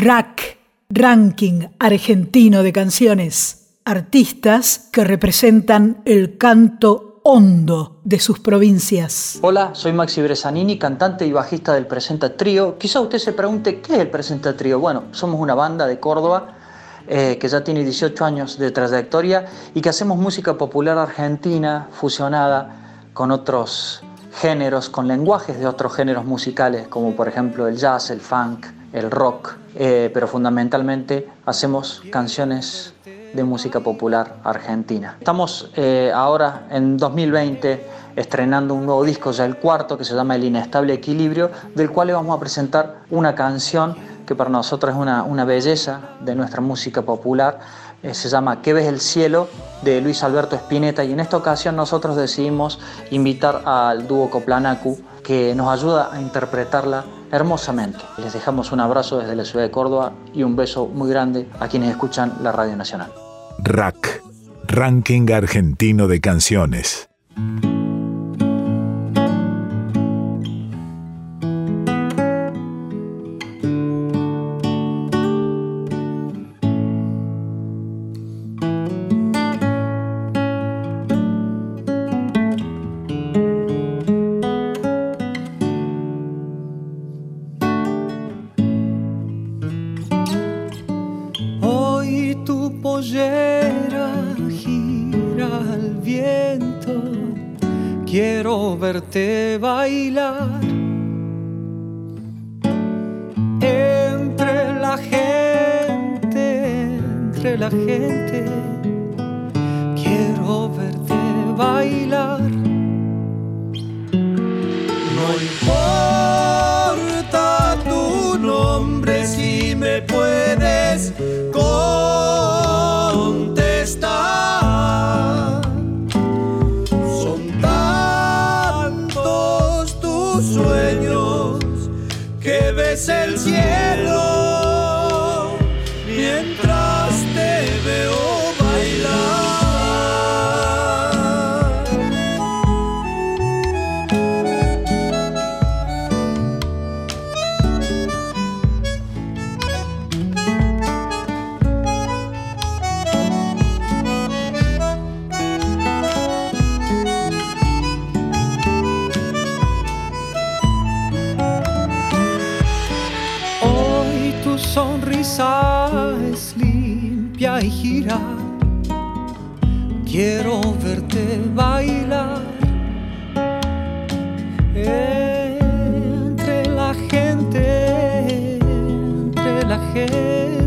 RAC, Ranking Argentino de Canciones. Artistas que representan el canto hondo de sus provincias. Hola, soy Maxi Bresanini, cantante y bajista del Presenta Trío. Quizá usted se pregunte, ¿qué es el Presenta Trío? Bueno, somos una banda de Córdoba que ya tiene 18 años de trayectoria y que hacemos música popular argentina fusionada con otros géneros, con lenguajes de otros géneros musicales, como por ejemplo el jazz, el funk, el rock, pero fundamentalmente hacemos canciones de música popular argentina. Estamos ahora en 2020 estrenando un nuevo disco, ya el cuarto, que se llama El Inestable Equilibrio, del cual le vamos a presentar una canción que para nosotros es una belleza de nuestra música popular. Se llama ¿Qué ves el cielo?, de Luis Alberto Spinetta, y en esta ocasión nosotros decidimos invitar al dúo Coplanacu, que nos ayuda a interpretarla hermosamente. Les dejamos un abrazo desde la ciudad de Córdoba y un beso muy grande a quienes escuchan la Radio Nacional. RAC, Ranking Argentino de Canciones. Quiero verte bailar entre la gente, quiero verte bailar. No importa tu nombre, si me puedes contestar. Sueños que ves el cielo mientras te veo bailar. Sonrisa es limpia y gira. Quiero verte bailar entre la gente, entre la gente.